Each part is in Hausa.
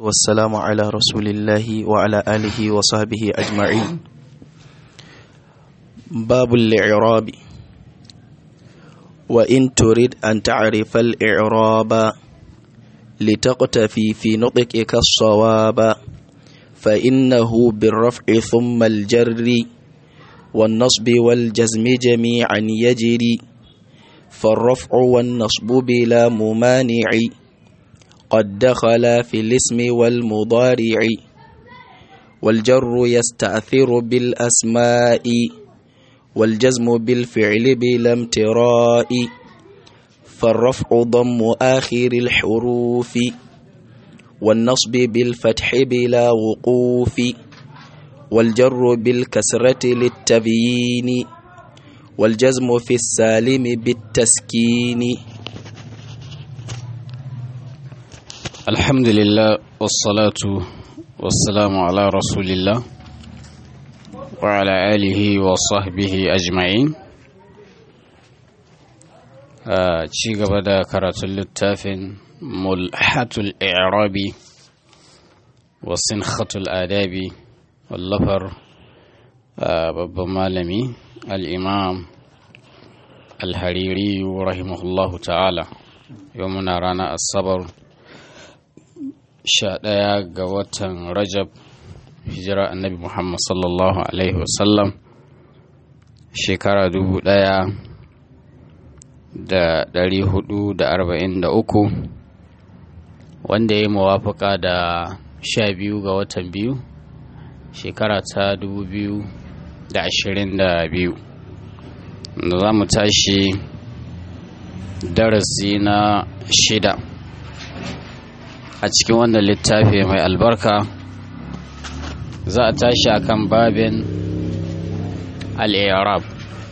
والسلام على رسول الله وعلى آله وصحبه أجمعين. باب الإعراب. وإن تريد أن تعرف الإعراب لتقتفي في نطقك الصواب فإنه بالرفع ثم الجر والنصب والجزم جميعا يجري، فالرفع والنصب بلا ممانع قد دخل في الاسم والمضارع، والجر يستأثر بالأسماء والجزم بالفعل بلا امتراء، فالرفع ضم آخر الحروف والنصب بالفتح بلا وقوف، والجر بالكسرة للتبيين والجزم في السالم بالتسكين. الحمد لله والصلاة والسلام على رسول الله وعلى آله وصحبه أجمعين. ci gaba da karatun littafin mulhatul i'rabi wa sinkhatul adabi wallafar babban malami al-imam al-hariri rahimahullahu ta'ala. yau muna ranar asabar 11 ga watan Rajab, hijira annabi Muhammad sallallahu alaihi wasallam shekara 1443, wanda ya yi muwafaka da 12 ga watan biyu shekara ta 2022. da za mu tashi darasi na 6 a cikin wannan littafi mai albarka. Za a tashi akan babin al-i'rab.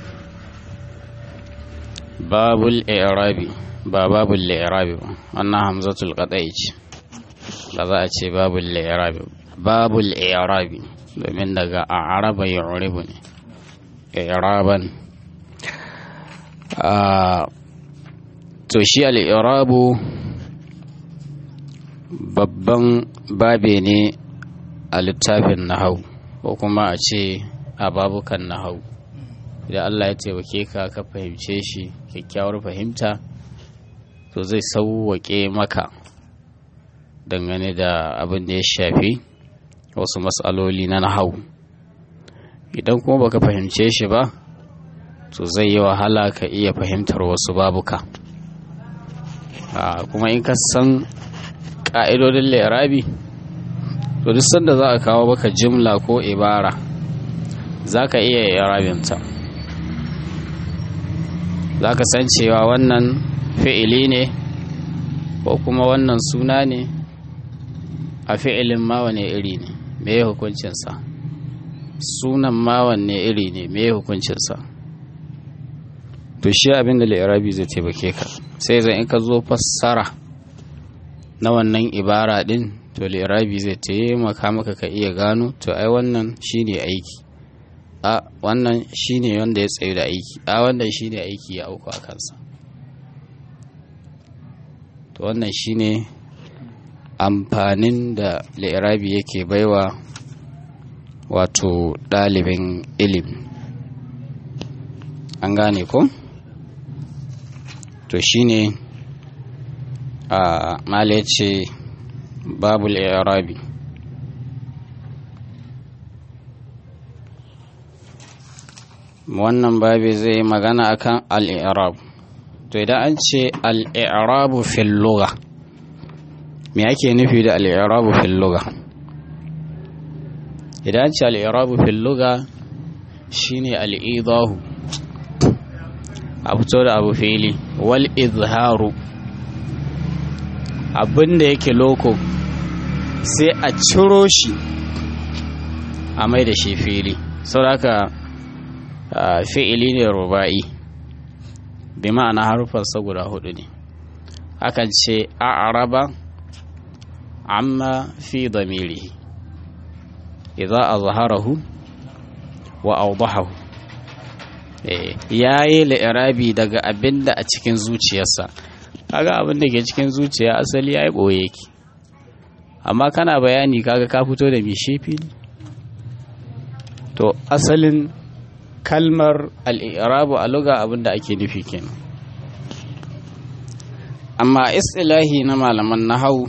babul i'rabi ba babul i'rabi ba, wannan hamzatul qat'i ce, ba za a ce babul i'rabi, babul i'rabi domin daga a'raba yu'ribu ne i'raban. To shi al-i'rabu babban babe ne a littafin nahau, ko kuma a ce a babukan nahau. idan Allah ya taimake ka ka fahimce shi kyakkyawar fahimta, to zai sauwaƙe maka dangane da abin da ya shafi wasu matsaloli na nahau. Idan kuma baka fahimce shi ba, to zai yi wahala ka iya fahimtar wasu babuka. Kuma in ka san ƙa'idodin li'irabi, to duk sanda za a kawo baka jimla ko ibara, za ka iya i'rabinta. Za ka san cewa wannan fi'ili ne ko kuma wannan suna ne, a fi'ilin ma wane iri ne, me ya hukuncinsa, sunan ma wane iri ne, me ya hukuncinsa. To shi abin da li'irabi zai taimake ka, sai zan in ka zo fassara na wannan ibara din, to li'irabi zai taimaka maka ka iya gano to ai wannan shine aiki, a wannan shine wanda ya tsayu da aiki, a wannan shine aiki ya auku a kansa. To wannan shine amfanin da li'irabi yake baiwa wato ɗalibin ilimi. An gane ko? To shine mala ya ce babul i'rabi. Wannan babi zai magana akan al-i'rab. To idan an ce al-i'rabu fil lugha, me ake nufi da al-i'rabu fil lugha? Idan an ce al-i'rabu fil lugha shine al-idahu, a fito da abu fili, wal izharu, abinda yake loko sai a ciro shi a mai da shi fili. saboda fi'ili ne ruba'i, bi ma'ana harufansa guda 4 ne. Akan ce a'raba amma fi damirihi idza azharahu wa awdahahu. yayi li'irabi daga abinda a cikin zuciyarsa. kaga abin da ke cikin zuciya asali ai boye yake, amma kana bayani kaga ka fito da mishefi to asalin kalmar al-i'rabu a lugha abinda ake nufi kenan. Amma istilahi na malaman nahwu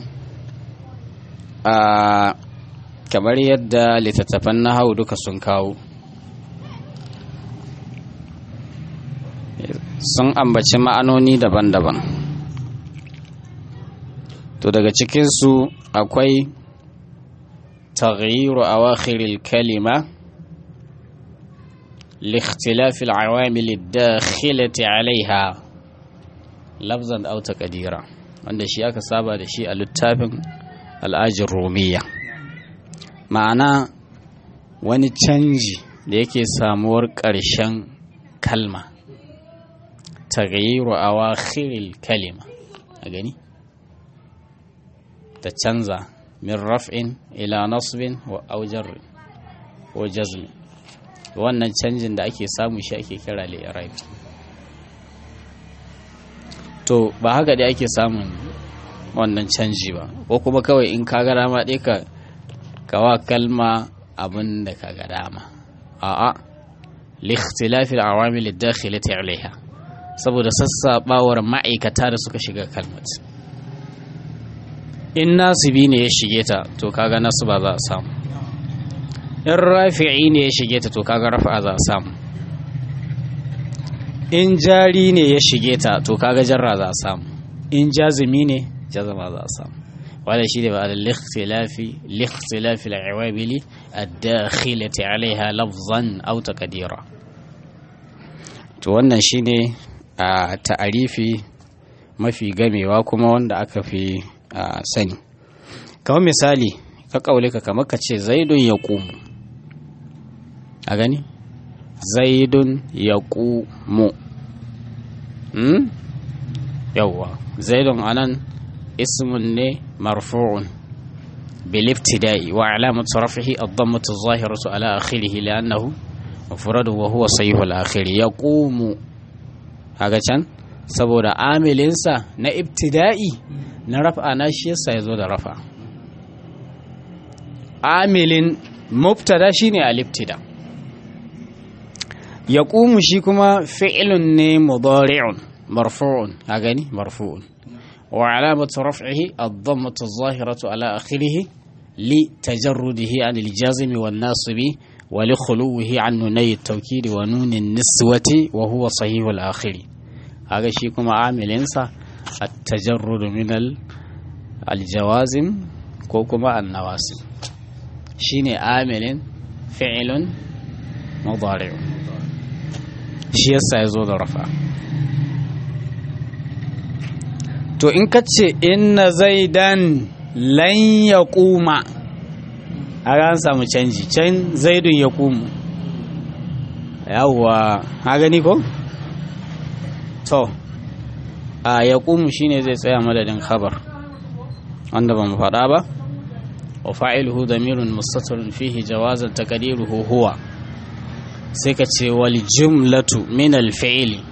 kamar yadda littattafan nahwu duka sun kawo, sun ambaci ma'anoni daban-daban. To daga cikinsu akwai taghyiru awakhiril kalima liikhtilafi al-awamil ad-dakhilati 'alayha lafzan aw taqdira, wanda shi aka saba da shi a littafin al-ajir rumiyya. Ma'ana wani canji da yake samuwar ƙarshen kalma, taghyiru awakhiril kalima, a gani ta canza min raf'in ila nasbin wa aw jarrin ko jazmin. Wannan canjin da ake samu shi ake kira li'irab. To ba haka dai ake samun wannan canji ba, ko kuma kawai in ka ga dama dai ka kawa kalma abin da ka ga dama. A'a, li ikhtilafi al-awamil ad-dakhilati 'alayha, saboda sassabawar ma'aikata da suka shiga kalmat. In nasibi ne ya shige ta to kaga nasba za a samu, in rafi'i ne ya shige ta to kaga rafa'a za a samu, in jari ne ya shige ta to kaga jarra za a samu, in jazimi ne jazama za a samu. wanda shi ne ba likhtilafi al-awamili ad-dakhilati 'alayha lafzan aw taqdira. To wannan shine a ta'arifi mafi gamewa kuma wanda aka fi sani. Kamar misali ka kaulika kamar ka ce zaidun yaqumu, a gani zaidun yaqumu, yawwa zaidun anan ismun ne marfu'un bil ibtida'i wa alamatu raf'ihi ad-dammatu adh-dhahiratu ala akhirih li'annahu mufradun wa huwa sahih al-akhir. Yaqumu kaga can saboda amilinsa na ibtida'i na raf'a na shi yasa yazo da raf'a. Amilin mubtada shine al-ibtida. Yaqumu shi kuma fi'lun ne mudari'un marfu'un, a gani marfu'un wa alamatu raf'ihi ad-dammatu adh-dhahiratu ala akhirih li tajarrudihi an al-jazmi wan-nasibi wa li khuluwihi an nunay at-tawkid wa nun an-niswati wa huwa sahih al-akhir. Haga shi kuma amilinsa at-tajarrud min al-jawazim ko kuma an-nawasib, shine amilin fi'lun mudari', shi yasa yazo da rafa. To in kace inna zaidan lan yaquma, a ran samu canji, can zaidun yaqumu, yawwa ha gani ko? To a yaqumu shine zai tsaya madadin khabar wanda ba mu faɗa ba. Wa fa'iluhu damirun mustatirun fihi jawazan taqdiruhu huwa, sai ka ce wal jumlatu min al fi'li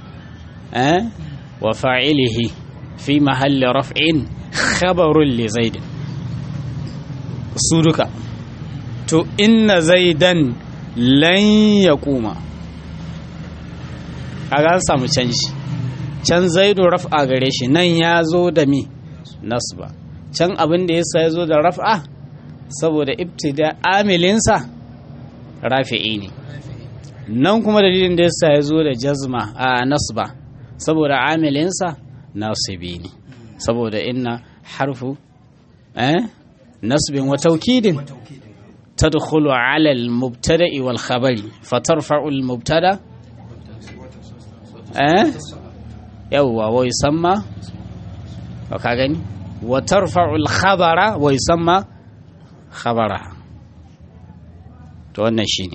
wa fa'ilihi fi mahalli raf'in khabarun li zaid. Su duka to inna zaidan lan yaquma, kaga an samu canji, can zaidu raf'a gare shi, nan ya zo da mi nasba. Can abin da yasa ya zo da raf'a saboda ibtida amilinsa rafi'i ne, nan kuma dalilin da yasa ya zo da jazma a nasba saboda amilinsa nasibi ne, saboda inna harfu nasbin wa tawkidin tadkhulu ala al-mubtada'i wal khabari fatarfa'u al-mubtada yawwa wa yusamma, ka gani, wa tarfa'u al-khabara wa yusamma khabara. To wannan shine.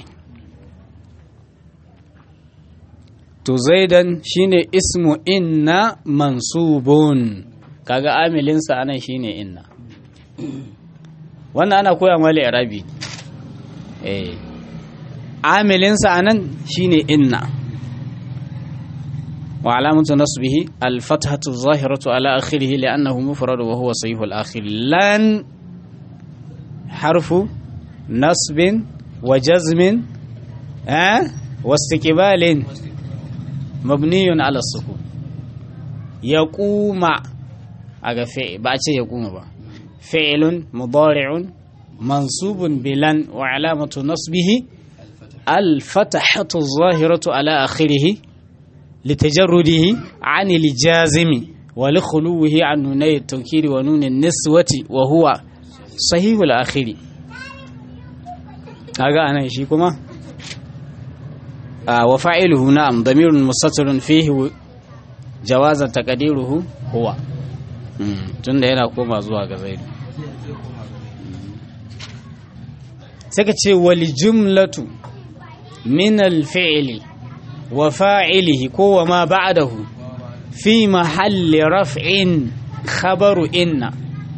To zaidan shine ismu inna mansubun, kaga amilinsa anan shine inna. Wannan ana koya mali arabi, amilinsa anan shine inna. Wa alamatu nasbihi al-fathatu adh-dhahiratu ala akhirih li'annahu mufrad wa huwa sahih al-akhir. Lan harfu nasbin wa jazmin واستقبال مبني على السكون يقوم فعل بأتي يقوم فعل مضارع منصوب بلن وعلامة نصبه الفتحة الظاهرة على آخره لتجرده عن الجازم ولخلوه عن نوني التوكيد ونون النسوة وهو صحيح الآخر هذا أنا شيكما وفاعله نعم ضمير مستتر فيه جواز تقديره هو tunda yana koma zuwa ga zaidu sai ka ce wal jumlatu min al fi'li wa fa'ilihi ko wa ma ba'dahu fi mahalli raf'in khabaru inna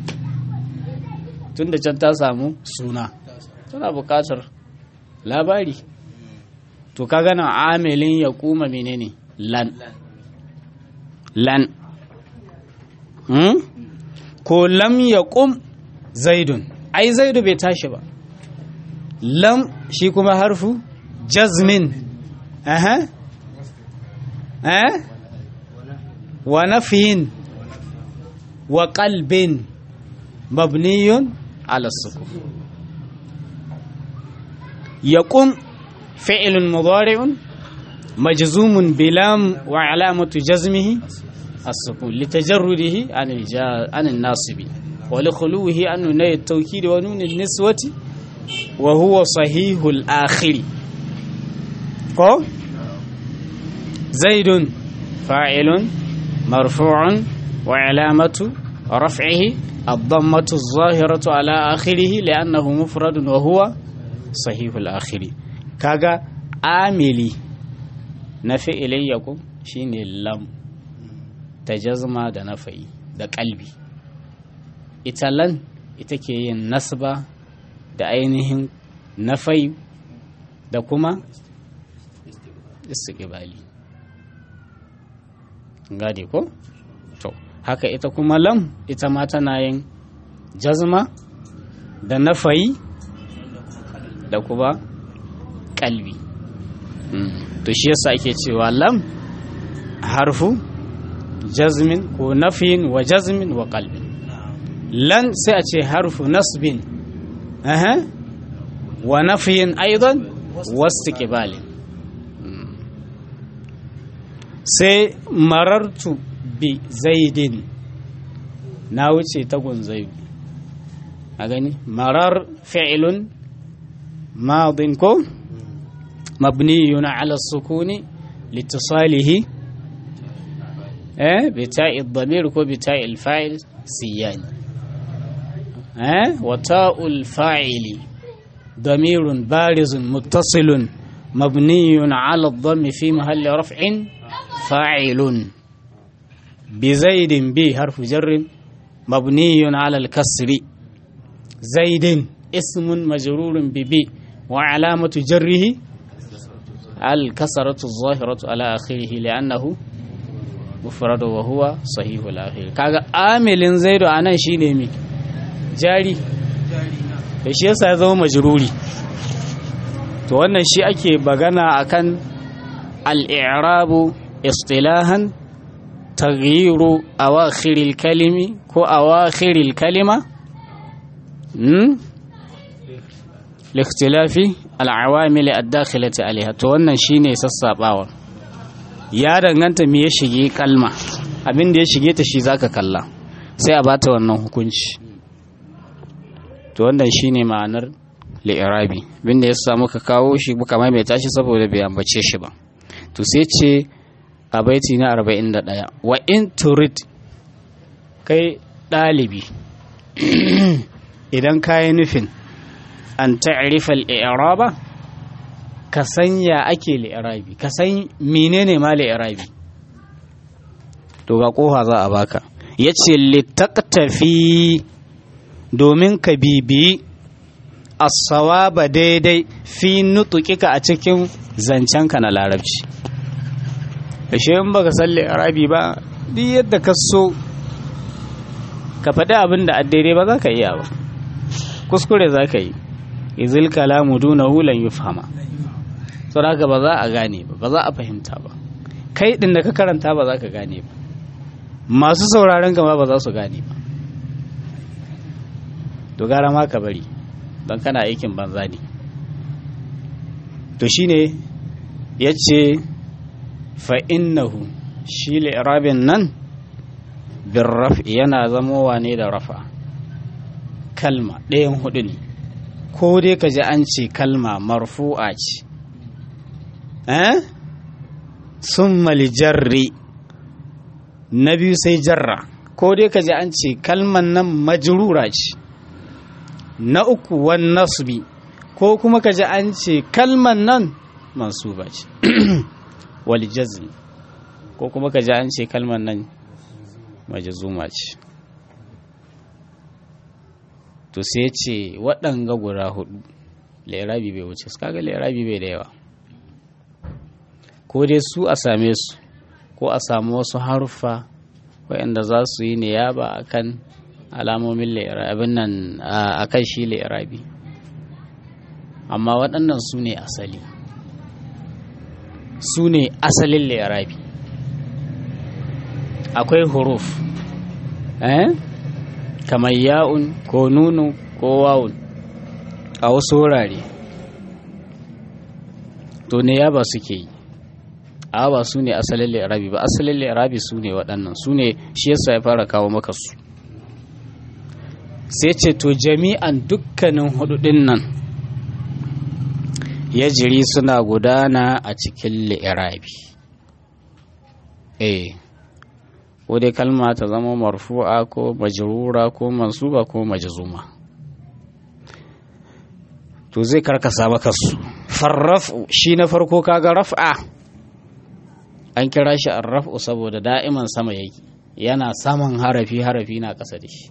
tunda can ta samu suna tana buƙatar labari to kaga na amilin ya kuma menene lan ko lam ya kum zaidun ai zaidu bai tashi ba lam shi kuma harfu jazmin wa nafyin wa qalbin mabniyun ala sukun yaqum فعل مضارع مجزوم بلام وعلامة جزمه السكون لتجرده عن الناصب ولخلوه عن نون التوكيد ونون النسوة وهو صحيح الآخر زيد فاعل مرفوع وعلامة رفعه الضمة الظاهرة على آخره لأنه مفرد وهو صحيح الآخر kaga amili na fi'ilin yakum shine lam ta jazma da nafa'i da kalbi ita lan ita ke yin nasba da ainihin nafa'i da kuma istiqbali gadi ko to haka ita kuma lam ita ma tana yin jazma da nafa'i da kuma kalbi to shi yasa ake cewa lam harfu jazmin ko nafin wa jazmin wa qalbin lan sai a ce harfu nasbin wa nafin aidan wa istiqbalin sai marartu bi zaidin na wuce tagun zaidu a gani marar fi'ilun madin ko مبني على السكون لاتصاله بتاء الضمير وبتاء الفاعل سيان وتاء الفاعل ضمير بارز متصل مبني على الضم في محل رفع فاعل بزيد ب حرف جر مبني على الكسر زيد اسم مجرور بب وعلامة جره الكسرة الظاهرة على آخره لأنه مفرد وهو صحيح الآخر كاغا عامل زيد أنا شيء مي جاري shi yasa ya zama majruri to wannan shi ake bagana akan al-i'rabu istilahan taghyiru awakhiril kalimi ko awakhiril kalima likhtilafi al-awamil ad-dakhilati alaiha to wannan shine sassabawa ya danganta me ya shige kalma abin da ya shige ta shi zaka kalla sai a bata wannan hukunci to wannan shine ma'anar li'irabi bin da yasa muka kawo shi muka maimaita shi saboda bai ambace shi ba to sai ce a baiti na 41 wa in turid kai dalibi idan kai nufin an ta'rifa al-i'raba ka san ya ake li'irabi ka san menene ma li'irabi to ga kofa za a baka yace litaqtafi domin ka bibi as-sawaba daidai fi nutukika a cikin zancenka na larabci ashe in baka san li'irabi ba duk yadda ka so ka faɗi abin da daidai ba za ka iya ba kuskure za ka yi izil kalamu duna hulan yufhama sau da ba za a gane ba za a fahimta ba kai ɗin da ka karanta ba za ka gane ba masu sauraron gama ba za su gane ba to gara ma ka bari don kana aikin banza ne to shine ya ce fa'innahu shi li'irabin nan bin raf'i yana zamowa ne da rafa kalma ɗayan hudu ne ko dai ka ji an ce kalma marfu'a ce sun malijarri na biyu sai jarra ko dai ka ji an ce kalman nan majrura ce na uku wan nasbi ko kuma ka ji an ce kalman nan mansuba ce wal jazm ko kuma ka ji an ce kalman nan majzuma ce to sai ce waɗanga guda hudu lirabi bai wuce su kaga lirabi bai da yawa ko dai su a same su ko a samu wasu haruffa waɗanda za su yi niyaba akan alamomin lirabin nan akan shi lirabi amma waɗannan su ne asali su ne asalin lirabi akwai huruf kamar ya'un ko nunu ko wawun a wasu wurare to ne ya ba suke yi a ba su ne asalin li'irabi ba asalin li'irabi su ne waɗannan su ne shi yasa ya fara kawo maka su sai ce to jami'an dukkanin hududin nan ya jiri suna gudana a cikin li'irabi ko dai kalma ta zama marfu'a ko majrura ko mansuba ko majzuma to zai karkasa maka su farraf'u shi na farko kaga raf'a an kira shi arraf'u saboda da'iman sama yake yana saman harafi na ƙasa da shi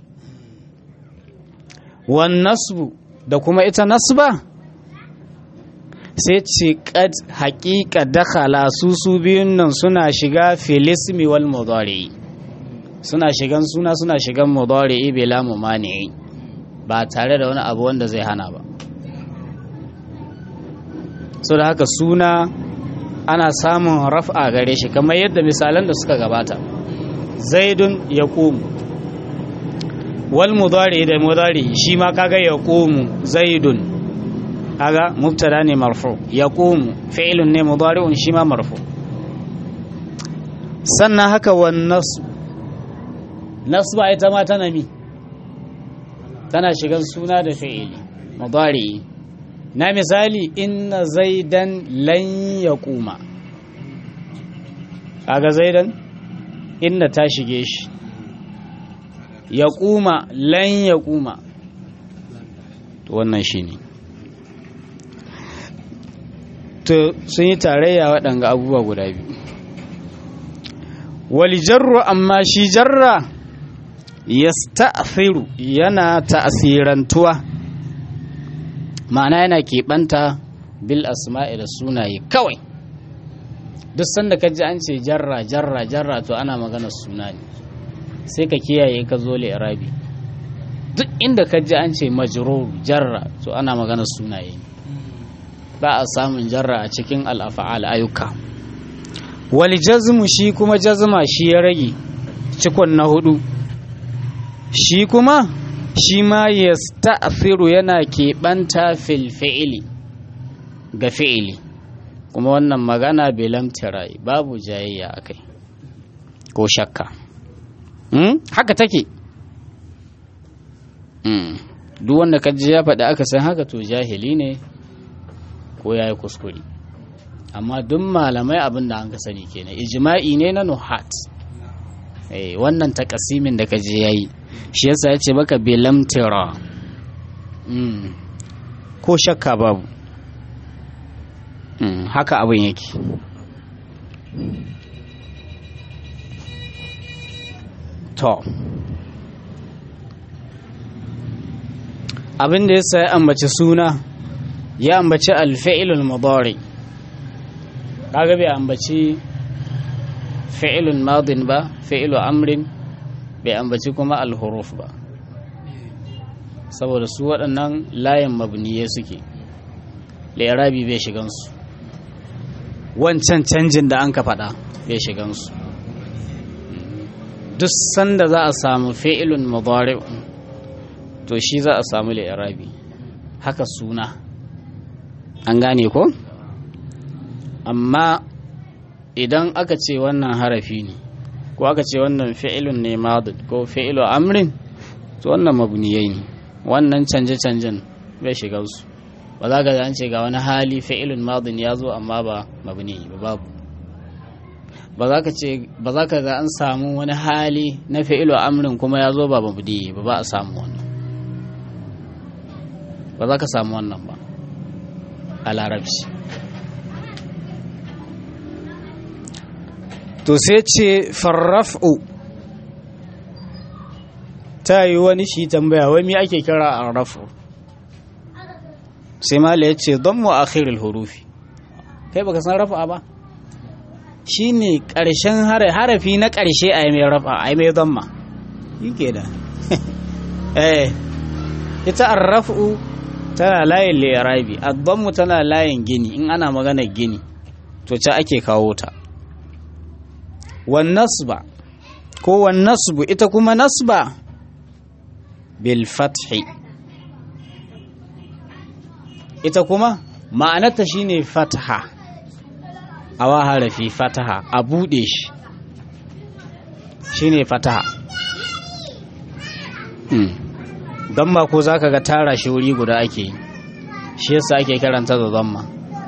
wan nasbu da kuma ita nasba sai ce qad haqiqa dakhala su biyun nan suna shiga filismi wal mudari suna shigan suna suna shigan mudari bila mumani ba tare da wani abu wanda zai hana ba so da haka suna ana samun raf'a gare shi kamar yadda misalan da suka gabata zaidun yaqumu wal mudari da mudari shi ma kaga yaqumu zaidun kaga mubtada ne marfu yaqumu fi'lun ne mudari'un shi ma marfu sannan haka wan nasba ita ma tana tana shigan suna da fi'ili mudari na misali inna zaidan lan yaquma kaga zaidan inna ta shige shi yaquma lan yaquma to wannan shine to sun yi tarayya waɗanga abubuwa guda biyu wal jarru amma shi jarra yasta'thiru yana ta'sirantuwa ma'ana yana keɓanta bil asma'i da sunaye kawai duk sanda ka ji an ce jarra to ana magana suna ne sai ka kiyaye ka zo li'irabi duk inda ka ji an ce majrur jarra to ana magana sunaye ba a samun jarra a cikin al'afa'al ayyuka wal jazmu shi kuma jazma shi ya rage cikon na hudu shi kuma shi ma yasta'thiru yana keɓanta fil fi'ili ga fi'ili kuma wannan magana bilam tirai babu jayayya akai ko shakka haka take duk wanda kaji ya faɗi aka san haka to jahili ne ko yayi kuskure amma duk malamai abin da an ka sani kenan ijma'i ne na nuhat wannan takasimin da kaji yayi shi yasa ya ce maka bilam tira ko shakka babu haka abin yake to abin da yasa ya ambaci suna ya ambaci alfi'ilul mudari kaga bai ambaci fi'ilun madin ba fi'ilu amrin bai ambaci kuma alhuruf ba saboda su waɗannan layin mabniye suke li'irabi bai shigansu wancan canjin da an ka faɗa bai shigansu duk sanda za a samu fi'ilun mudari' to shi za a samu li'irabi haka suna an gane ko amma idan aka ce wannan harafi ne ko aka ce wannan fi'ilun ne madud ko fi'ilu amrin to wannan mabniyai ne wannan canje-canjen bai shiga su ba za ka an ce ga wani hali fi'ilun madun ya zo amma ba mabni ba babu ba za ka ga an samu wani hali na fi'ilu amrin kuma ya zo ba mabni ba a samu wannan ba za ka samu wannan ba a larabci to sai ce farraf'u ta yi wani shi tambaya wai me ake kira arrafu sai mala ya ce don mu akhirul hurufi kai baka san rafa ba shine karshen harafi na karshe a mai rafa a mai dhamma yake da ita arrafu tana layin li'irabi ad-dhammu tana layin gini in ana magana gini to ta ake kawo ta wan nasba ko wan nasbu ita kuma nasba bil fathi ita kuma ma'anarta shine fataha awa harafi fataha a bude shi shine fataha damma ko zaka ga tara shi wuri guda ake yi shi yasa ake karanta da damma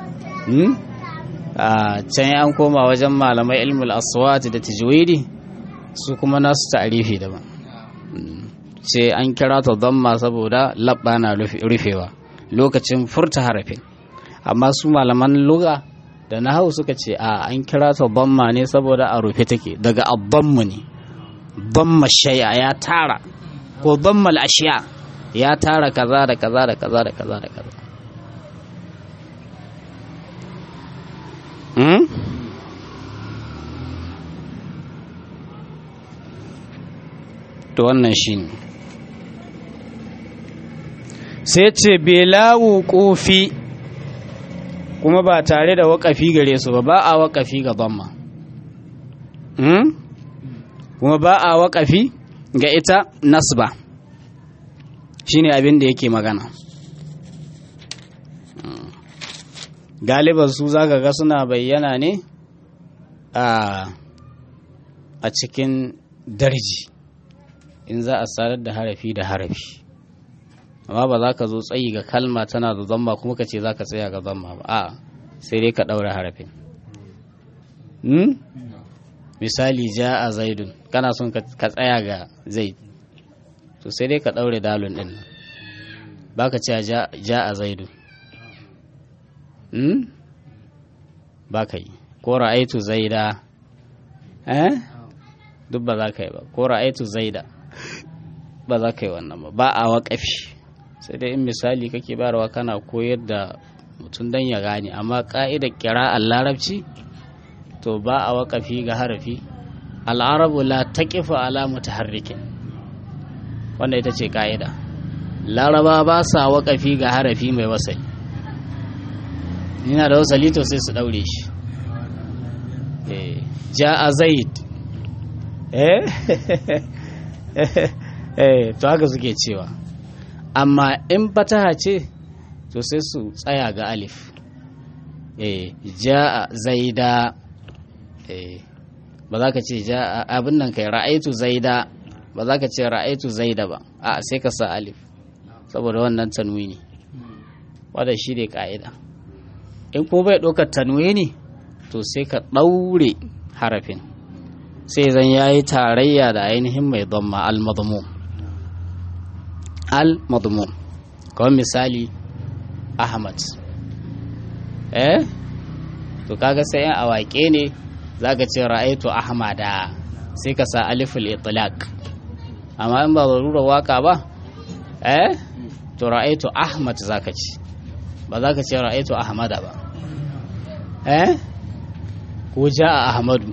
a can an koma wajen malamai ilmul aswat da tajwidi su kuma nasu ta'rifi daban ce an kira ta damma saboda labba na rufewa lokacin furta harafin amma su malaman lugha da nahwu suka ce a an kira ta damma ne saboda a rufe take daga ad-dammu ne damma shay'a ya tara ko damma al-ashya ya tara kaza da kaza da kaza da kaza da kaza to wannan shine sai ce belawu kofi kuma ba tare da waƙafi gare su ba a waƙafi ga dhamma kuma ba a waƙafi ga ita nasba shine abin da yake magana galiban su zaka ga suna bayyana ne a cikin darji in za a sadar da harafi da harafi amma ba za ka zo tsayi ga kalma tana da zamma kuma ka ce za ka tsaya ga zamma ba a sai dai ka ɗaura harafin misali ja a zaidun kana son ka tsaya ga zaid to sai dai ka ɗaure dalun ɗin ba ka ce ja a zaidun ba ka yi ko ra'aitu zaida duk ba za ka yi ba ko ra'aitu zaida ba za ka yi wannan ba a waƙafi sai dai in misali kake barawa kana koyar da mutum dan ya gane amma ka'idar qira'ar larabci to ba a waƙafi ga harafi al'arabu la taqifu ala mutaharrikin wanda ita ce ka'ida laraba ba sa waƙafi ga harafi mai wasali yana da wasali to sai su daure shi ja'a zaid to haka suke cewa amma in fataha ce to sai su tsaya ga alif ja'a zaida ba za ka ce ja'a abin nan kai ra'aitu zaida ba za ka ce ra'aitu zaida ba a sai ka sa alif saboda wannan tanwini wadda shi ne ka'ida in ko bai ɗaukar tanwini to sai ka ɗaure harafin sai zan yayi tarayya da ainihin mai dhamma al-madmum kawai misali ahmad to kaga sai yan awaƙe ne zaka ce ra'aitu ahmada sai ka sa aliful itlaq amma in ba zarura waka ba to ra'aitu ahmad zaka ce ba zaka ce ra'aitu ahmada ba ko ja'a ahmadu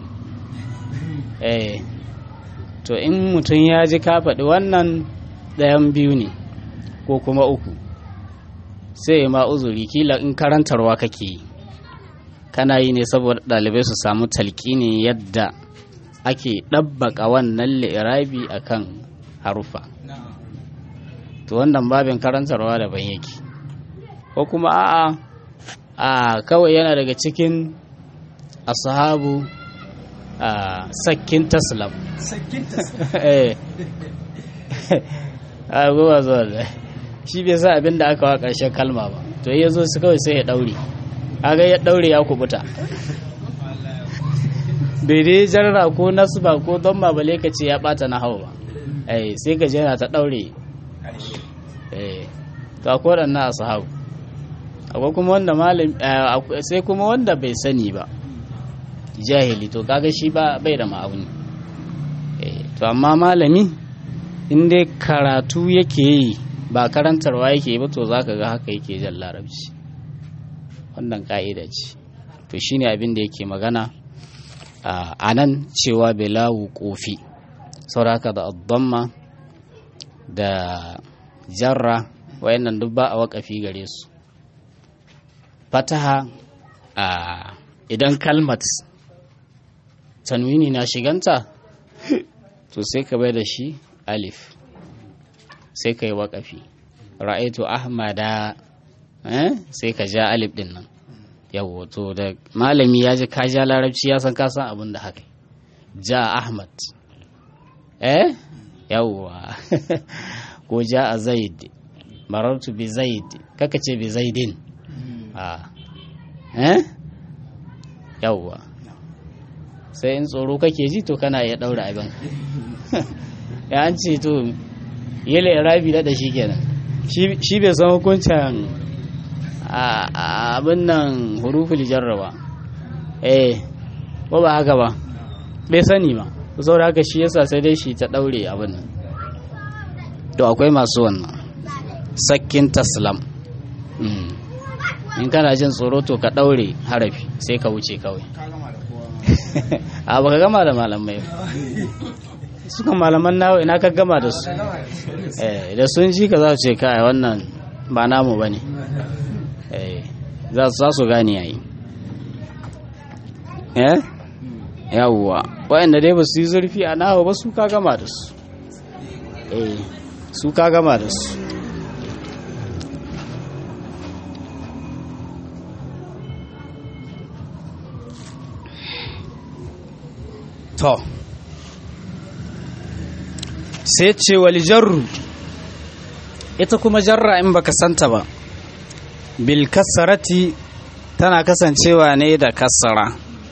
to in mutum ya ji ka faɗi wannan ɗayan biyu ne ko kuma 3 sai ma uzuri kila in karantarwa kake yi kana yi ne saboda ɗalibai su samu talƙinin yadda ake ɗabbaka wannan li'irabi akan harufa to wannan babin karantarwa daban yake ko kuma a'a kawai yana daga cikin ashabu sakkin taslam goma zuwa da shi bai sa abin da aka wa ƙarshen kalma ba to ya zo su kawai sai ya ɗaure aga ya ɗaure ya kubuta daidai jarra ko nasba ko don bale ka ce ya ɓata na hau ba sai ka jera ta ɗaure to akwai waɗannan ashabu akwai kuma wanda malam sai kuma wanda bai sani ba jahili to kaga shi bai da ma'auni to amma malami in dai karatu yake yi ba karantarwa yake ba to zaka ga haka yake jan larabci wannan ka'ida ce to shine abin da yake magana a nan cewa bilawu kofi sauraka da addamma da jarra wayannan duk ba a waƙafi gare su fataha idan kalmat tanwini na shiganta to sai ka bai da shi alif sai ka yi waƙafi ra'aitu ahmada sai ka ja alif din nan yawo to da malami ya ji ka ja larabci ya san ka san abin da haka ja ahmad yawwa ko ja a zaid marartu bi zaid kaka ce bi zaidin yawwa sai in tsoro kake ji to kana iya daura abin ya an ce to yele rabi da shi kenan shi bai san hukuncin abin nan huruful jarraba ba haka ba bai sani ba saboda haka shi yasa sai dai shi ta daure abin nan to akwai masu wannan sakkin taslam in kana jin tsoro to ka daure harafi sai ka wuce kawai a baka gama da malamai suka malaman nawa ina ka gama da su da sun ji ka za su ce kai wannan ba namu bane za su gane yayi yawwa wayanda dai ba su yi zurfi a nawa ba su ka gama da su su ka gama da su to sai ce wal jarru ita kuma jarra in baka santa ba bil kasarati tana kasancewa ne da kasara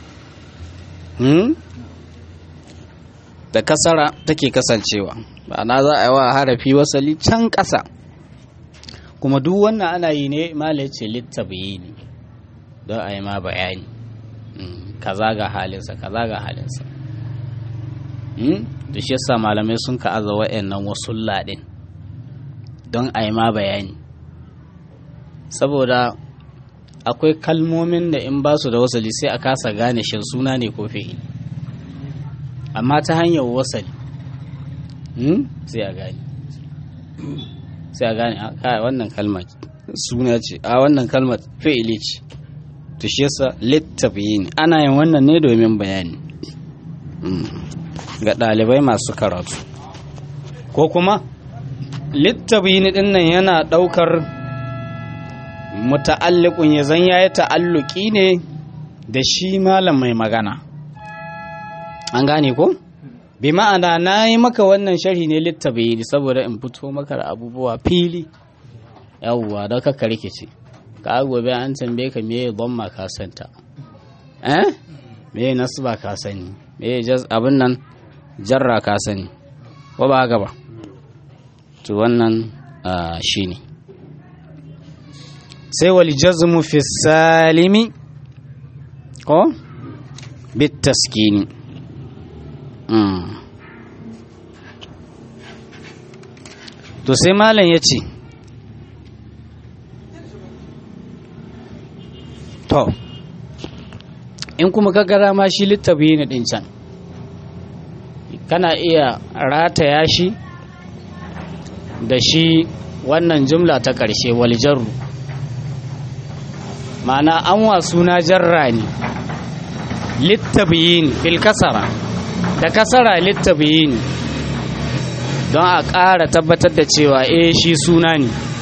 da kasara take kasancewa ma'ana za a yi wa harafi wasali can ƙasa kuma duk wannan ana yi ne malai ce littabayini don a yi ma bayani kaza ga halinsa kaza ga halinsa da shi yasa malamai sun ka aza wa'annan wasu ladin don a yi ma bayani saboda akwai kalmomin da in ba su da wasali sai a kasa gane shin suna ne ko fi'ili amma ta hanyar wasali sai a gane a wannan kalma suna ce a wannan kalmar fi'ili ce to shi yasa littafi ana yin wannan ne domin bayani ga ɗalibai masu karatu ko kuma littafi din nan yana ɗaukar muta'alliqun ya zan yayi ta'alluki ne da shi malam mai magana an gane ko bi ma'ana nayi maka wannan sharhi ne littafi saboda in fito maka da abubuwa fili yawwa da ka rikice ka gobe an tambaye ka me dhamma ka santa me nasba ka sani me jaz abin nan jarra ka sani ko ba haka ba to wannan shine sai wal jazmu fi salimi ko bit taskini to sai malam ya ce to in kuma kaggara ma shi littafi ne din can kana iya rataya shi da shi wannan jumla ta ƙarshe wal jarru ma'ana an wa suna jarra ne littabiyin bil kasara da kasara littabiyin don a ƙara tabbatar da cewa shi suna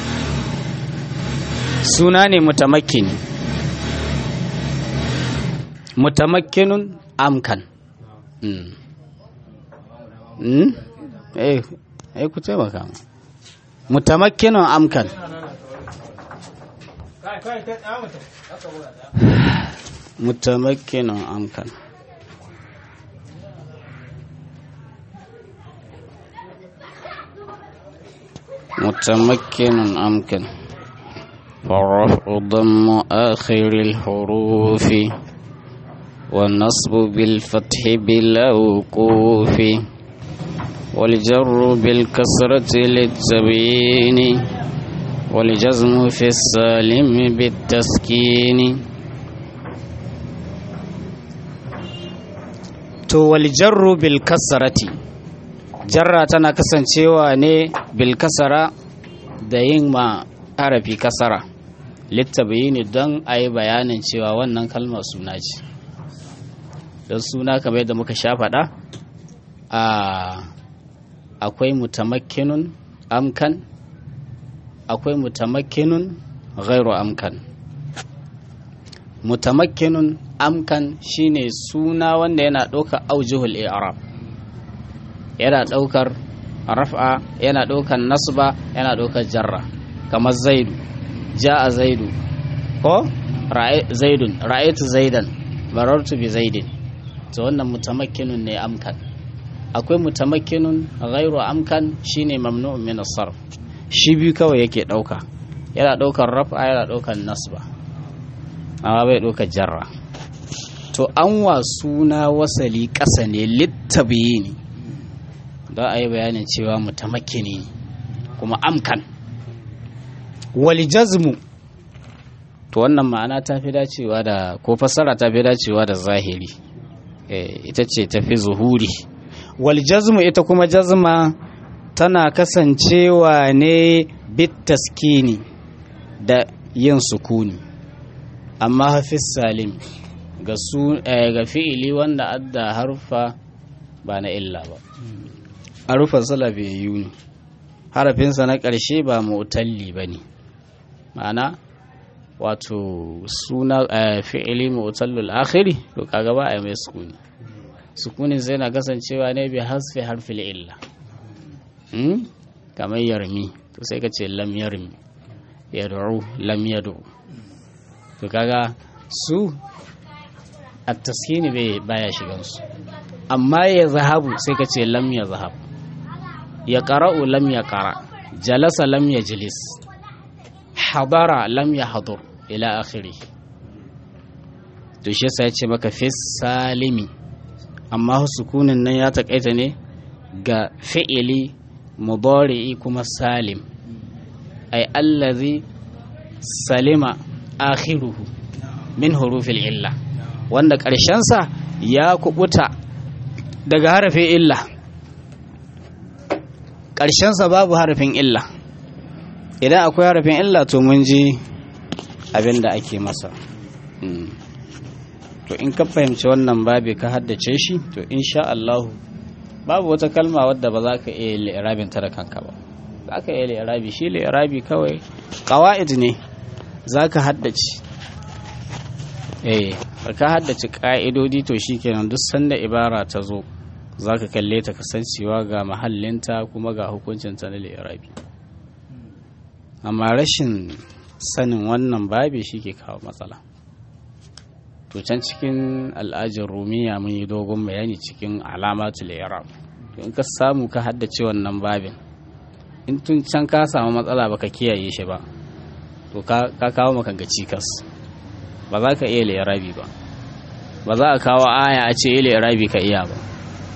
ne mutamakkinun amkan ku taimaka mutamakkinun amkan mutamakkinun amkan متمكن أمكن والرفع ضم آخر الحروف والنصب بالفتح بلا وقوف والجر بالكسرة للتبيين والجزم في السالم بالتسكين والجر بالكسرة jarra tana kasancewa ne bil kasara da yin ma harafi kasara littabayini don a yi bayanin cewa wannan kalmar suna ce don suna kamar yadda muka sha faɗa akwai mutamakkinun amkan akwai mutamakkinun ghairu amkan mutamakkinun amkan shine suna wanda yana ɗaukar aujihul i'rab yana ɗaukar raf'a yana ɗaukar nasba yana ɗaukar jarra kamar zaidu ja'a zaidu ko zaidun ra'aytu zaidan marartu bi zaidin to wannan mutamakkinun ne amkan akwai mutamakkinun ghairu amkan shine mamnu'un min as-sarf shi biyu kawai yake ɗauka yana ɗaukar raf'a yana ɗaukar nasba amma bai ɗaukar jarra to an wa suna wasali ƙasa ne littabiyini don a yi bayanin cewa mutamakkini ne kuma amkan wali jazmu to wannan ma'ana ta fi dacewa da ko fassara ta fi dacewa da zahiri ita ce ta fi zuhuri wal jazmu ita kuma jazma tana kasancewa ne bit taskini da yin sukuni amma hafiz salim ga fi'ili wanda adda harfa ba na illa ba harufan salafiyayyu ne harafinsa na ƙarshe ba mu'talli ba ne ma'ana wato suna fi'ili mu'tallul akhiri to kaga ba a mai sukunin sai na kasancewa ne bi hasfi harfil illa kamar yarmi to sai ka ce lam yarmi yad'u lam yad'u to kaga su at-taskini baya shigan su amma ya zahabu sai ka ce lam ya zahab ya qara'u lam ya qara jalasa lam ya jilis hadara lam ya hadur ila akhiri to shi sai ce maka fi salimi amma sukunin nan ya takaita ne ga fi'ili mudari'i kuma salim ay allazi salima akhiruhu min hurufil illa wanda ƙarshensa ya kubuta daga harafin illa ƙarshensa babu harafin illa idan akwai harafin illa to mun ji abin da ake masa to in ka fahimci wannan babi ka haddace shi to insha Allah babu wata kalma wadda ba za ka iya li'irabin ta da kanka ba za ka iya li'irabi shi li'irabi kawai qawaid ne za ka haddace ka haddace ƙa'idodi to shikenan duk sanda ibara ta zo za ka kalle ta kasancewa ga mahallinta kuma ga hukuncinta na li'irabi amma rashin sanin wannan babi shi ke kawo matsala to can cikin al'ajin rumiya mun yi dogon bayani cikin alamatul i'rab to in ka samu ka haddace wannan babin in tun can ka samu matsala baka kiyaye shi ba to ka kawo maka ga cikas ba za ka iya li'irabi ba za a kawo aya a ce li'irabi ka iya ba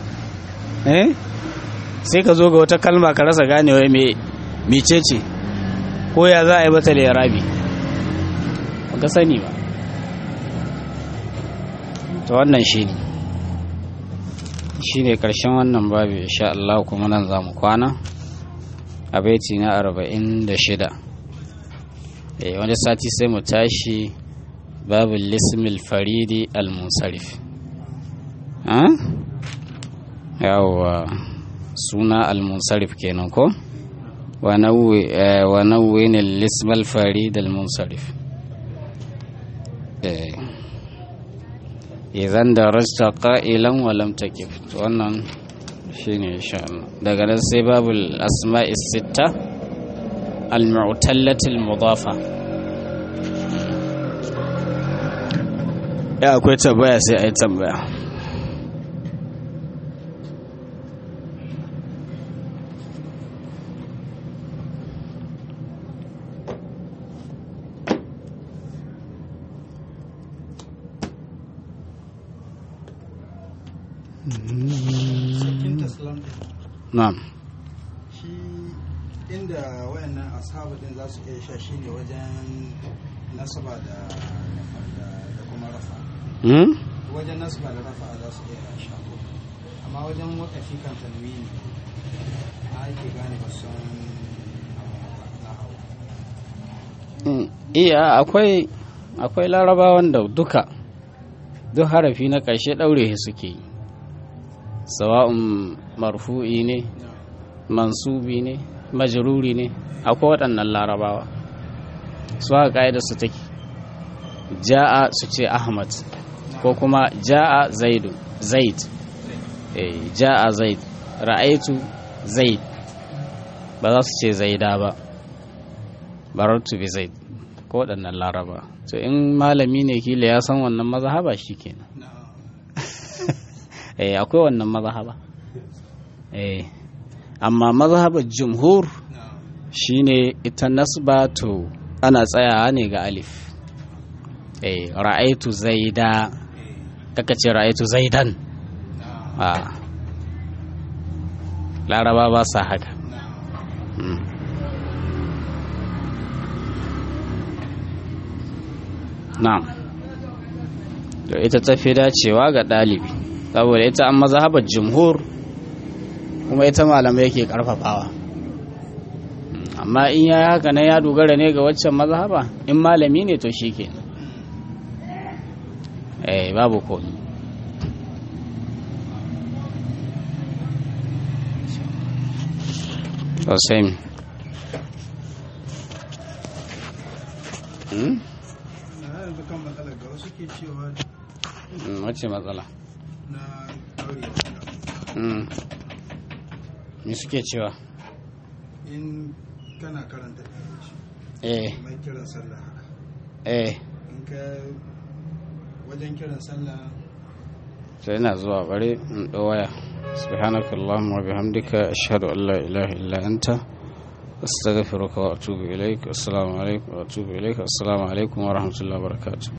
sai ka zo ga wata kalma ka rasa ganewa mecece ko ya za a yi mata li'irabi ba ka sani ba to wannan shi ne ƙarshen wannan babu insha Allah kuma nan za mu kwana a baiti na 46. Wani sati sai mu tashi babu lismil faridi al-munsarif. Yawwa suna al-munsarif kenan ko wa nawwin al-lismal farid al-munsarif. Idan da rasta qa'ilan wa lam takif, wannan shine insha Allah. Daga nan sai babul asma'i sitta al-mu'tallati al-mudafa. Ya akwai tambaya sai ai tambaya. Na'am. Shi inda wayannan ashabu din za su iya sha shine wajen nasaba da kuma rafa. Wajen nasaba da rafa za su iya sha, amma wajen wakafi kan tanwini na ake gane ba san iya akwai larabawan da duk harafi na ƙarshe ɗaure suke yi, sawa'un marfu'i ne, mansubi ne, majruri ne. Akwai waɗannan larabawa su haka ƙa'ida su take, ja'a su ce ahmad, ko kuma ja'a zaid, ja'a zaid, ra'aitu zaid, ba za su ce zaida ba, barartu bi zaid, ko waɗannan laraba. To in malami ne kila ya san wannan mazhaba shikenan. Akwai wannan mazhaba. Amma mazhabar jumhur shine ita nasba to ana tsayawa ne ga alif. Ra'aitu zaida, kaka ce ra'aitu zaidan. Laraba ba sa haka. Na'am. To ita tafi dacewa ga ɗalibi, saboda ita an mazhabar jumhur kuma ita malamai yake karfafawa. Amma in ya haka nan ya dogara ne ga waccan mazhaba, in malami ne to shikenan. Babu komai. To sai kan matsalar ga wasu ke cewa wacce matsala na ɗaure me suke cewa in kana karanta shi mai kiran sallah haka in ka wajen kiran sallah sai ina zuwa bare in waya. subhanakallahumma wa bihamdika ashhadu an la ilaha illa anta astaghfiruka wa atubu ilaik. Assalamu alaikum wa atubu ilaik. Assalamu alaikum wa rahmatullahi wa barakatuh.